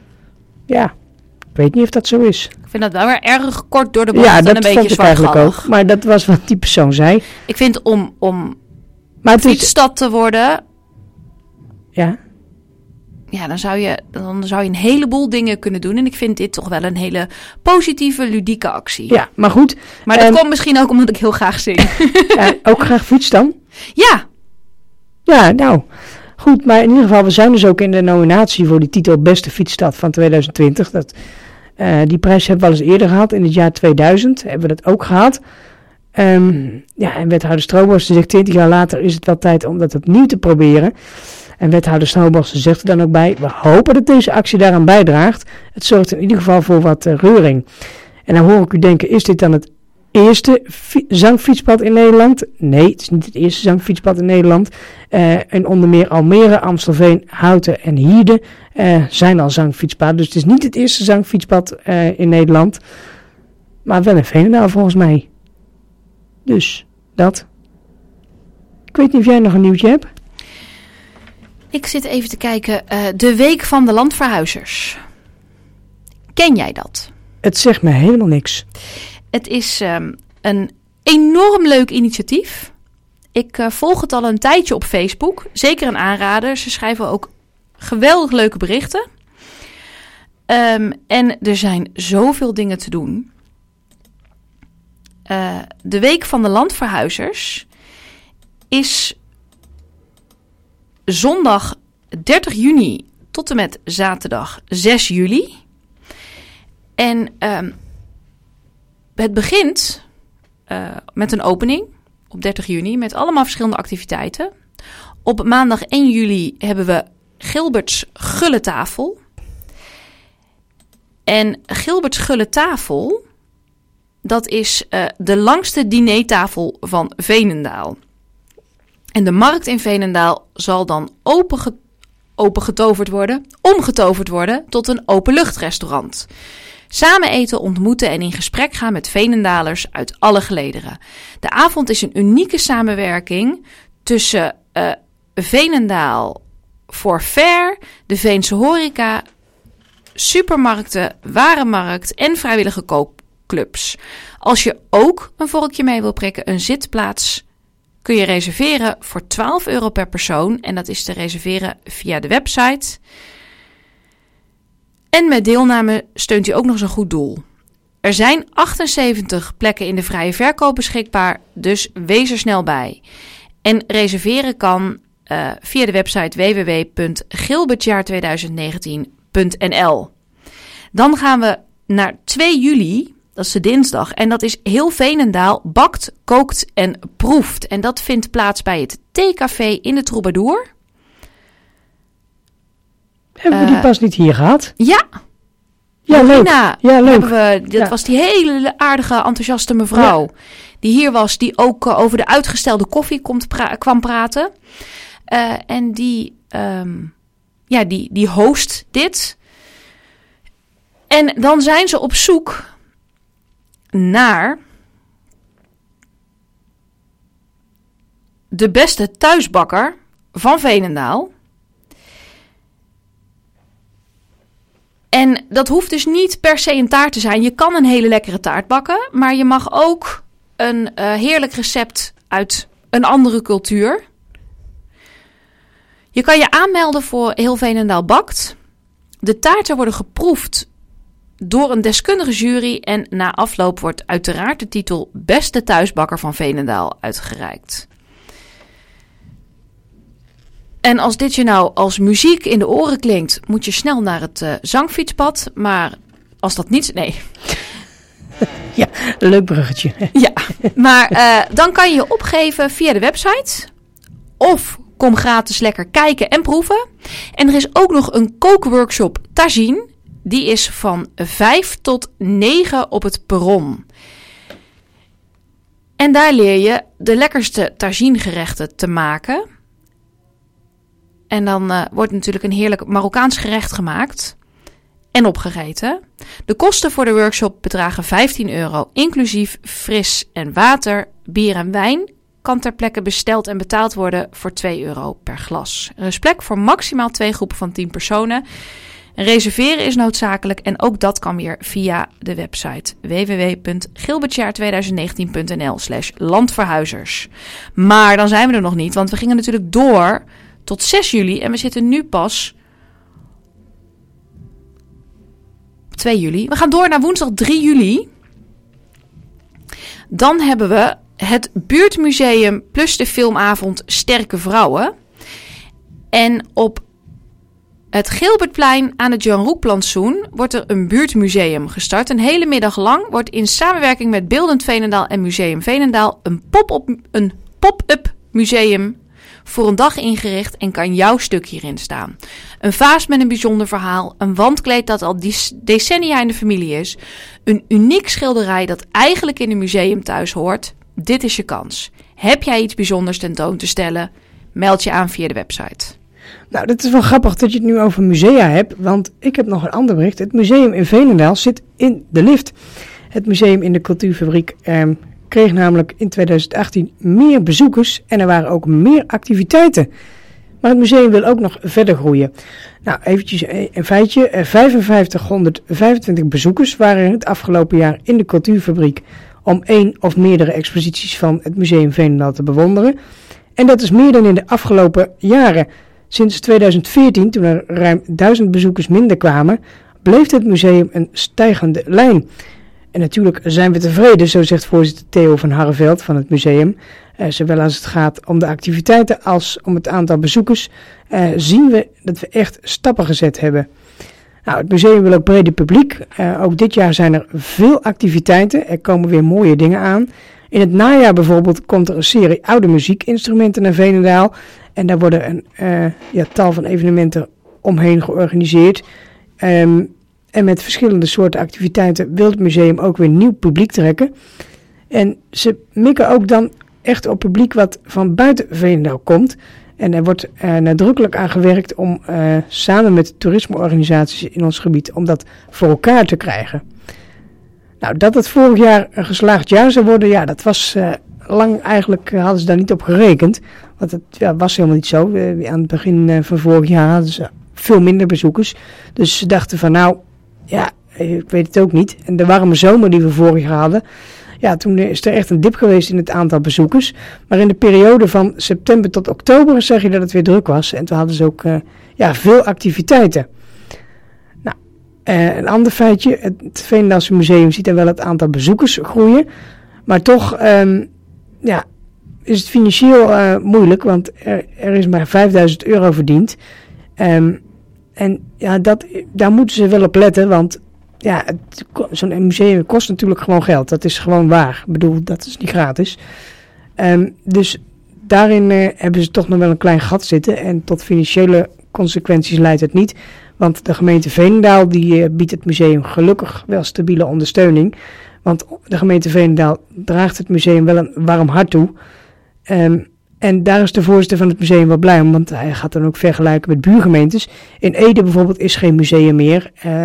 Ja, ik weet niet of dat zo is.
Ik vind dat wel weer erg kort door de bocht
Ja,
en
dat
een
vond
beetje
ik eigenlijk
zwartgallig.
ook. Maar dat was wat die persoon zei.
Ik vind om, om
Maar het is,
fietsstad te worden,
ja,
ja, dan zou je, dan zou je een heleboel dingen kunnen doen. En ik vind dit toch wel een hele positieve, ludieke actie.
ja, maar goed.
Maar dat
Ehm,
komt misschien ook omdat ik heel graag zing.
Ja, ook graag fiets dan.
Ja,
Ja, nou, goed, maar in ieder geval, we zijn dus ook in de nominatie voor die titel Beste Fietsstad van twintig twintig. Dat, uh, die prijs hebben we al eens eerder gehad, in het jaar tweeduizend hebben we dat ook gehad. Um, ja, en wethouder Stroobos zegt twintig jaar later is het wel tijd om dat opnieuw te proberen. En wethouder Stroobos zegt er dan ook bij, we hopen dat deze actie daaraan bijdraagt. Het zorgt in ieder geval voor wat uh, reuring. En dan hoor ik u denken, is dit dan het eerste fi- zangfietspad in Nederland? Nee, het is niet het eerste zangfietspad in Nederland. Uh, en onder meer Almere, Amstelveen, Houten en Hierde uh, zijn al zangfietspaden. Dus het is niet het eerste zangfietspad uh, in Nederland. Maar wel in Veenendaal volgens mij. Dus, dat. Ik weet niet of jij nog een nieuwtje hebt.
ik zit even te kijken. Uh, de Week van de Landverhuizers. Ken jij dat?
Het zegt me helemaal niks.
Het is um, een enorm leuk initiatief. Ik uh, volg het al een tijdje op Facebook. Zeker een aanrader. Ze schrijven ook geweldig leuke berichten. Um, en er zijn zoveel dingen te doen. Uh, de Week van de Landverhuizers is zondag dertig juni tot en met zaterdag zes juli. En um, het begint uh, met een opening op dertig juni met allemaal verschillende activiteiten. Op maandag één juli hebben we Gilberts Gulle Tafel. En Gilberts Gulle Tafel, dat is uh, de langste dinertafel van Veenendaal. En de markt in Veenendaal zal dan openge- opengetoverd worden, omgetoverd worden tot een openluchtrestaurant. Samen eten, ontmoeten en in gesprek gaan met Veenendalers uit alle gelederen. De avond is een unieke samenwerking tussen uh, Veenendaal voor Fair, de Veense horeca, supermarkten, warenmarkt en vrijwillige koopclubs. Als je ook een vorkje mee wil prikken, een zitplaats kun je reserveren voor twaalf euro per persoon. En dat is te reserveren via de website. En met deelname steunt u ook nog eens een goed doel. Er zijn achtenzeventig plekken in de vrije verkoop beschikbaar, dus wees er snel bij. En reserveren kan uh, via de website w w w punt gilbertjaar twintig negentien punt n l. Dan gaan we naar twee juli, dat is de dinsdag. En dat is heel Veenendaal bakt, kookt en proeft. En dat vindt plaats bij het Theecafé in de Troubadour.
Hebben we die
Uh,
pas niet hier gehad?
Ja,
Ja, leuk.
Marina,
Ja, leuk.
hebben we, dat
Ja.
was die hele aardige, enthousiaste mevrouw. Die hier was, die ook uh, over de uitgestelde koffie komt pra- kwam praten. Uh, en die, um, ja, die, die host dit. En dan zijn ze op zoek naar de beste thuisbakker van Veenendaal. En dat hoeft dus niet per se een taart te zijn. Je kan een hele lekkere taart bakken, maar je mag ook een uh, heerlijk recept uit een andere cultuur. Je kan je aanmelden voor Heel Veenendaal Bakt. De taarten worden geproefd door een deskundige jury en na afloop wordt uiteraard de titel Beste Thuisbakker van Veenendaal uitgereikt. En als dit je nou als muziek in de oren klinkt, moet je snel naar het uh, zangfietspad. Maar als dat niet... Nee.
Ja, leuk bruggetje.
Ja, maar uh, dan kan je je opgeven via de website. Of kom gratis lekker kijken en proeven. En er is ook nog een kookworkshop tagine. Die is van vijf tot negen op het perron. En daar leer je de lekkerste taginegerechten te maken. En dan uh, wordt natuurlijk een heerlijk Marokkaans gerecht gemaakt en opgegeten. De kosten voor de workshop bedragen vijftien euro, inclusief fris en water, bier en wijn. Kan ter plekke besteld en betaald worden voor twee euro per glas. Er is plek voor maximaal twee groepen van tien personen. Reserveren is noodzakelijk en ook dat kan weer via de website w w w punt gilbertjaar tweeduizend negentien punt n l slash landverhuizers. Maar dan zijn we er nog niet, want we gingen natuurlijk door tot zes juli en we zitten nu pas op twee juli. We gaan door naar woensdag drie juli. Dan hebben we het buurtmuseum plus de filmavond Sterke Vrouwen. En op het Gilbertplein aan het Jan Roekplantsoen wordt er een buurtmuseum gestart. Een hele middag lang wordt in samenwerking met Beeldend Veenendaal en Museum Veenendaal een pop-up, een pop-up museum voor een dag ingericht en kan jouw stuk hierin staan. Een vaas met een bijzonder verhaal, een wandkleed dat al decennia in de familie is, een uniek schilderij dat eigenlijk in een museum thuis hoort. Dit is je kans. Heb jij iets bijzonders tentoon te stellen? Meld je aan via de website.
Nou, dat is wel grappig dat je het nu over musea hebt, want ik heb nog een ander bericht. Het museum in Veenendaal zit in de lift. Het museum in de Cultuurfabriek eh, kreeg namelijk in tweeduizend achttien meer bezoekers en er waren ook meer activiteiten. Maar het museum wil ook nog verder groeien. Nou, eventjes een feitje. vijfenvijftighonderdvijfentwintig bezoekers waren het afgelopen jaar in de Cultuurfabriek om één of meerdere exposities van het Museum Veenendaal te bewonderen. En dat is meer dan in de afgelopen jaren. Sinds tweeduizend veertien, toen er ruim duizend bezoekers minder kwamen, bleef het museum een stijgende lijn. En natuurlijk zijn we tevreden, zo zegt voorzitter Theo van Harreveld van het museum. Uh, zowel als het gaat om de activiteiten als om het aantal bezoekers, uh, zien we dat we echt stappen gezet hebben. Nou, het museum wil ook breder publiek. Uh, ook dit jaar zijn er veel activiteiten. Er komen weer mooie dingen aan. In het najaar bijvoorbeeld komt er een serie oude muziekinstrumenten naar Veenendaal. En daar worden een uh, ja, tal van evenementen omheen georganiseerd. Um, en met verschillende soorten activiteiten wil het museum ook weer nieuw publiek trekken. En ze mikken ook dan echt op publiek wat van buiten Veenendaal komt. En er wordt uh, nadrukkelijk aan gewerkt om uh, samen met toerismeorganisaties in ons gebied om dat voor elkaar te krijgen. Nou, dat het vorig jaar een geslaagd jaar zou worden, ja, dat was uh, lang eigenlijk, uh, hadden ze daar niet op gerekend. Want het ja, was helemaal niet zo. Uh, aan het begin uh, van vorig jaar hadden ze veel minder bezoekers. Dus ze dachten van nou, ja, ik weet het ook niet. En de warme zomer die we vorig jaar hadden, ja, toen is er echt een dip geweest in het aantal bezoekers. Maar in de periode van september tot oktober zag je dat het weer druk was. En toen hadden ze ook uh, ja, veel activiteiten. Nou, uh, een ander feitje. Het Veenendaalse Museum ziet er wel het aantal bezoekers groeien. Maar toch um, ja, is het financieel uh, moeilijk. Want er, er is maar vijfduizend euro verdiend. Um, en ja, dat, daar moeten ze wel op letten. Want ja, het, zo'n museum kost natuurlijk gewoon geld. Dat is gewoon waar. Ik bedoel, dat is niet gratis. Um, dus daarin uh, hebben ze toch nog wel een klein gat zitten. En tot financiële consequenties leidt het niet. Want de gemeente Veenendaal die uh, biedt het museum gelukkig wel stabiele ondersteuning. Want de gemeente Veenendaal draagt het museum wel een warm hart toe. Um, en daar is de voorzitter van het museum wel blij om. Want hij gaat dan ook vergelijken met buurgemeentes. In Ede bijvoorbeeld is geen museum meer. Uh,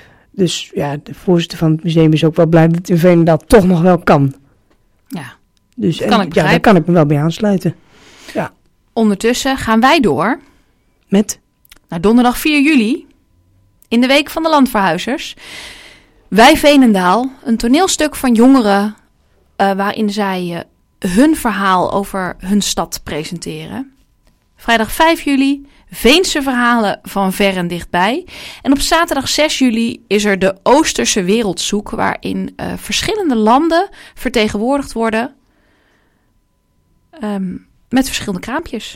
Dus ja, de voorzitter van het museum is ook wel blij dat het in Veenendaal toch nog wel kan.
Ja,
dus,
kan
en,
ik
ja, daar kan ik me wel bij aansluiten. Ja.
ondertussen gaan wij door
Met?
naar donderdag vier juli, in de Week van de Landverhuizers. Wij Veenendaal, een toneelstuk van jongeren uh, waarin zij uh, hun verhaal over hun stad presenteren. Vrijdag vijf juli, Veense verhalen van ver en dichtbij. En op zaterdag zes juli is er de Oosterse Wereldzoek, waarin uh, verschillende landen vertegenwoordigd worden um, met verschillende kraampjes.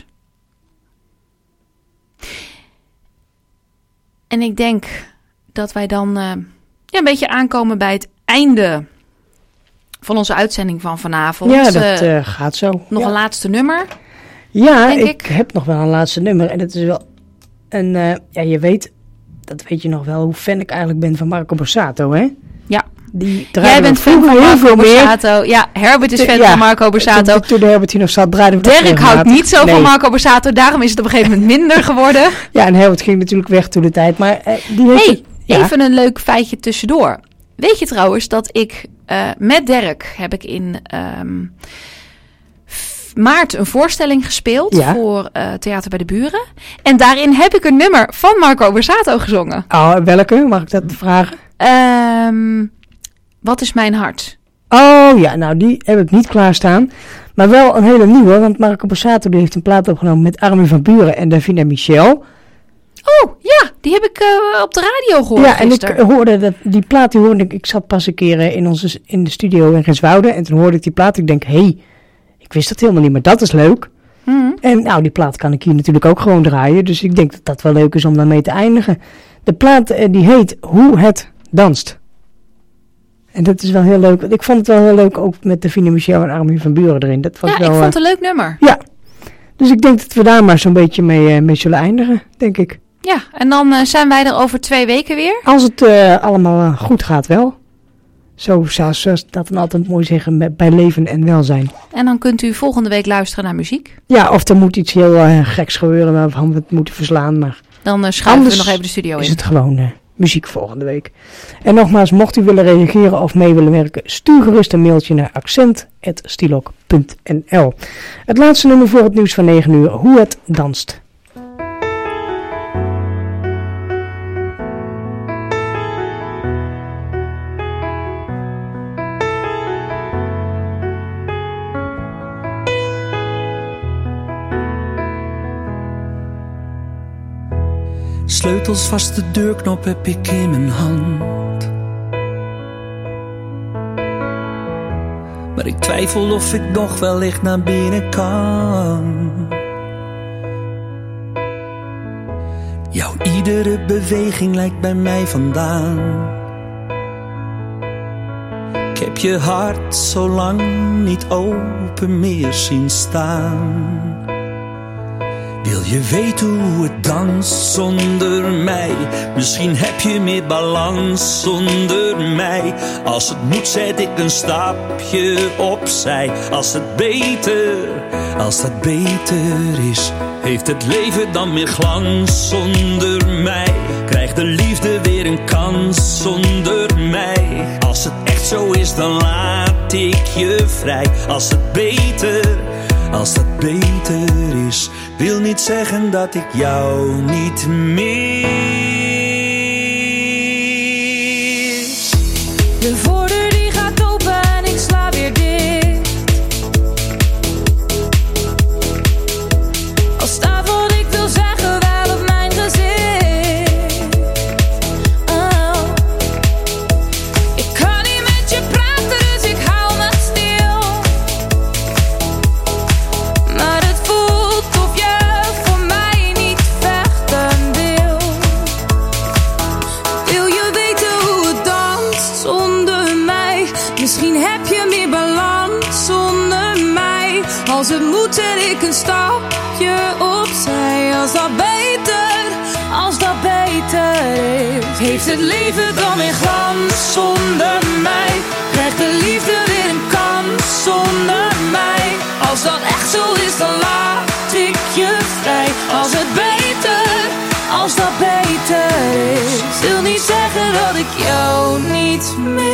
En ik denk dat wij dan uh, ja, een beetje aankomen bij het einde van onze uitzending van vanavond.
Ja, dat uh, gaat zo.
Nog
ja.
een laatste nummer.
Ja,
denk
ik,
ik.
heb nog wel een laatste nummer. En dat is wel een... Uh, ja, je weet... Dat weet je nog wel, hoe fan ik eigenlijk ben van Marco Borsato, hè?
Ja.
Die
Jij bent fan van Marco Borsato. Ja, Herbert is fan
ja,
van Marco Borsato.
Toen, toen de Herbert hier nog zat, draaide we dat
Dirk houdt
regelmatig.
niet zo
Nee.
van Marco Borsato. Daarom is het op een gegeven moment minder geworden.
Ja, en Herbert ging natuurlijk weg toen de tijd. Maar uh, die heeft...
Hey,
het- ja.
even een leuk feitje tussendoor. Weet je trouwens dat ik uh, met Dirk heb ik in um, f- maart een voorstelling gespeeld
Ja.
voor uh, Theater bij de Buren. En daarin heb ik een nummer van Marco Borsato gezongen.
Oh, welke? Mag ik dat vragen?
Um, wat is mijn hart?
Oh ja, nou die heb ik niet klaarstaan. Maar wel een hele nieuwe, want Marco Borsato die heeft een plaat opgenomen met Armin van Buuren en Davina Michel.
Oh ja, die heb ik uh, op de radio gehoord
Ja, en ik
gisteren.
hoorde dat, die plaat, die hoorde ik, ik zat pas een keer eh, in, onze, in de studio in Renswoude en toen hoorde ik die plaat. Ik denk, hé, hey, ik wist dat helemaal niet, maar dat is leuk.
Mhm.
En nou, die plaat kan ik hier natuurlijk ook gewoon draaien, dus ik denk dat dat wel leuk is om daarmee te eindigen. De plaat eh, die heet Hoe het danst. En dat is wel heel leuk. Ik vond het wel heel leuk, ook met Davina Michel en Armin van Buuren erin. Dat was
Ja,
wel,
ik
eh,
vond het een leuk nummer.
Ja, dus ik denk dat we daar maar zo'n beetje mee, uh, mee zullen eindigen, denk ik.
Ja, en dan uh, zijn wij er over twee weken weer.
Als het uh, allemaal uh, goed gaat wel. Zo zou ze dat dan altijd mooi zeggen met, bij leven en welzijn.
En dan kunt u volgende week luisteren naar muziek.
Ja, of er moet iets heel uh, geks gebeuren waarvan we het moeten verslaan. Maar
Dan uh, schuiven
anders
we nog even de studio
is
in.
het gewoon uh, muziek volgende week. En nogmaals, mocht u willen reageren of mee willen werken, stuur gerust een mailtje naar accent apenstaartje stilok punt n l. Het laatste nummer voor het nieuws van negen uur, Hoe het danst.
Sleutels vast, de deurknop heb ik in mijn hand. Maar ik twijfel of ik nog wellicht naar binnen kan. Jouw iedere beweging lijkt bij mij vandaan. Ik heb je hart zo lang niet open meer zien staan. Wil je weten hoe het danst zonder mij? Misschien heb je meer balans zonder mij. Als het moet zet ik een stapje opzij. Als het beter, als dat beter is, heeft het leven dan meer glans zonder mij? Krijgt de liefde weer een kans zonder mij? Als het echt zo is, dan laat ik je vrij. Als het beter, als dat beter is, wil niet zeggen dat ik jou niet mis.
De voordeur die gaat open en ik sla weer dicht. Al staat wat ik wil zeggen wel op mijn gezicht. Oh. Ik kan niet met je praten, dus ik hou me stil. Maar het voelt of je voor mij niet vechten wil. Wil je weten hoe het danst zonder mij? Misschien heb je meer balans zonder mij. Als het moet zet ik een stapje opzij. Als dat beter, als dat beter is, heeft het leven dan weer glans zonder mij? Krijgt de liefde weer een kans zonder mij? Als dat echt zo is, dan laat ik je vrij. Als het beter, als dat beter is, wil niet zeggen dat ik jou niet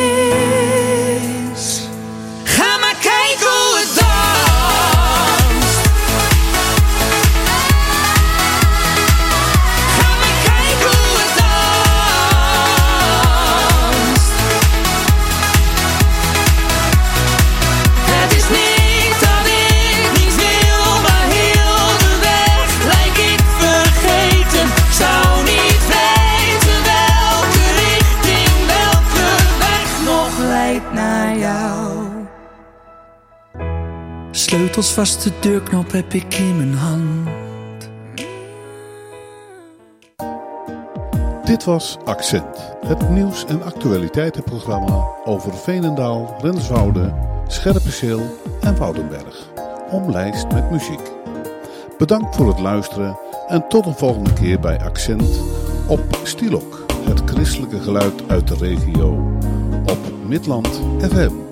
mis. Ga maar kijken hoe het danst.
Sleutelsvaste deurknop heb ik in mijn hand.
Dit was Accent, het nieuws- en actualiteitenprogramma over Veenendaal, Renswoude, Scherpenzeel en Woudenberg. Omlijst met muziek. Bedankt voor het luisteren en tot een volgende keer bij Accent op Stilok, het christelijke geluid uit de regio, op Midland F M.